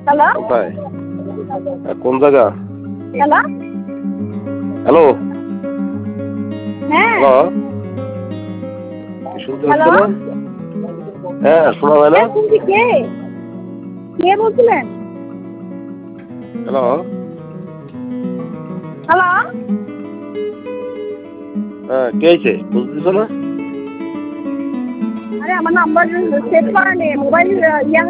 Hello, কোথায়? কোন জায়গা? হ্যালো, হ্যালো, হ্যাঁ, হ্যালো, শুনতে হ্যালো, হচ্ছে না? হ্যাঁ, শোনা যায় না? হ্যাঁ শুনছি। কে কে বলছিলেন? হ্যালো, হ্যালো, হ্যাঁ, কে আইছে? বুঝতেছ না? আরে আমার নাম্বার সেভ করা নেই, মোবাইল ইয়া